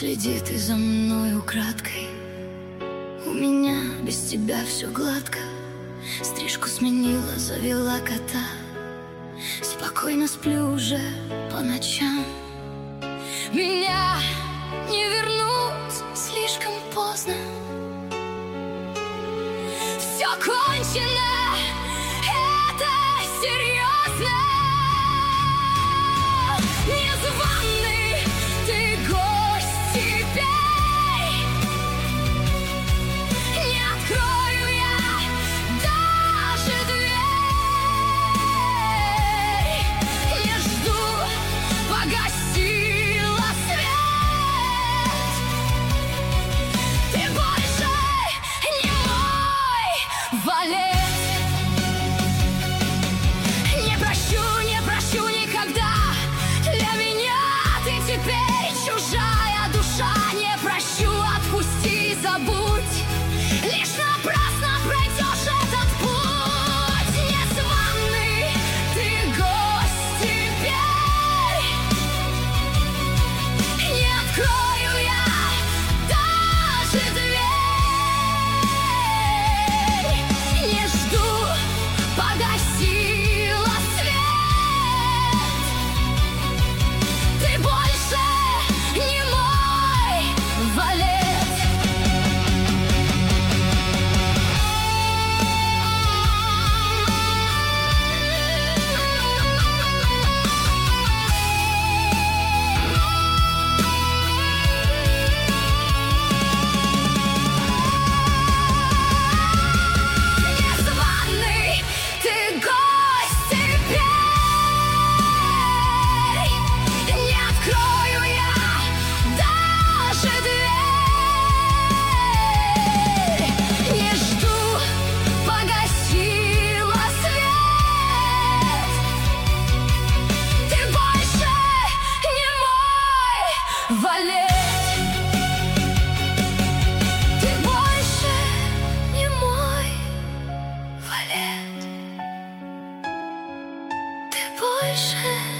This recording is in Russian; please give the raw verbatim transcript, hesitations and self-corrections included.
следит и за мной украдкой. У меня без тебя все гладко. Стрижку сменила, завела кота. Спокойно сплю уже по ночам. Меня не вернуть слишком поздно. Все кончено, это серьезно. Незваный ты гость теперь. Не открою я даже дверь. Не жду, погасила свет. Ты больше не мой валет. Не прощу, не прощу никогда. Для меня ты теперь чужая душа. Не прощу, отпусти и забудь. Лишь напрасно пройдешь этот путь. Незваный ты гость теперь. Не открою я даже дверь. Не жду, погасила свет. Ты больше не мой валет. Незваный ты гость теперь. Не открою я даже дверь. Не жду, погасила свет. Ты больше не мой валет. Ты больше не мой валет. Ты больше